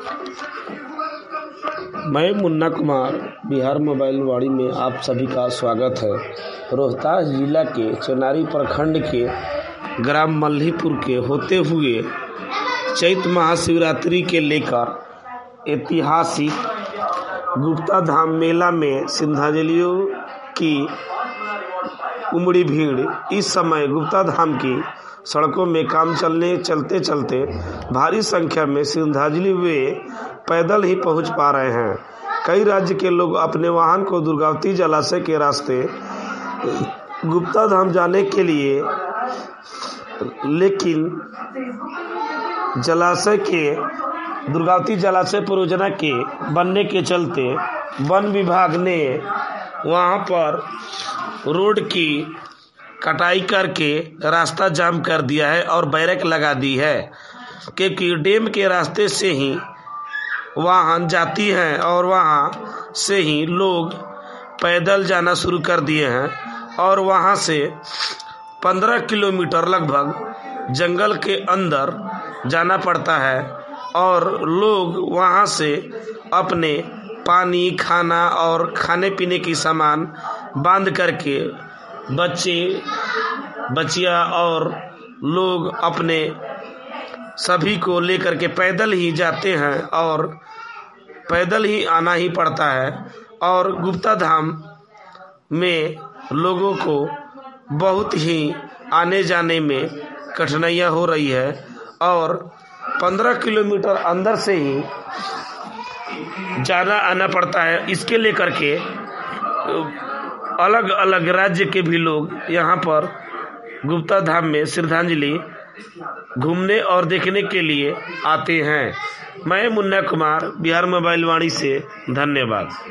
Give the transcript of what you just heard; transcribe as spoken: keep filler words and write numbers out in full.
मैं मुन्ना कुमार बिहार मोबाइल वाणी में आप सभी का स्वागत है। रोहतास जिला के चेनारी प्रखंड के ग्राम मल्हीपुर के होते हुए चैत महाशिवरात्रि के लेकर ऐतिहासिक गुप्ता धाम मेला में श्रद्धालुओं की उमड़ी भीड़। इस समय गुप्ता धाम की सड़कों में काम चलने चलते चलते भारी संख्या में श्रद्धालु वे पैदल ही पहुंच पा रहे हैं। कई राज्य के लोग अपने वाहन को दुर्गावती जलाशय के रास्ते गुप्ता धाम जाने के लिए, लेकिन जलाशय के दुर्गावती जलाशय परियोजना के बनने के चलते वन विभाग ने वहां पर रोड की कटाई करके रास्ता जाम कर दिया है और बैरक लगा दी है, क्योंकि डैम के रास्ते से ही वाहन जाती हैं और वहां से ही लोग पैदल जाना शुरू कर दिए हैं और वहां से पंद्रह किलोमीटर लगभग जंगल के अंदर जाना पड़ता है और लोग वहां से अपने पानी, खाना और खाने पीने की सामान बांध करके बच्चे बच्चियां और लोग अपने सभी को लेकर के पैदल ही जाते हैं और पैदल ही आना ही पड़ता है। और गुप्ता धाम में लोगों को बहुत ही आने जाने में कठिनाइयाँ हो रही है और पंद्रह किलोमीटर अंदर से ही जाना आना पड़ता है। इसके लेकर के अलग अलग राज्य के भी लोग यहाँ पर गुप्ता धाम में श्रद्धांजलि घूमने और देखने के लिए आते हैं। मैं मुन्ना कुमार बिहार मोबाइल वाणी से धन्यवाद।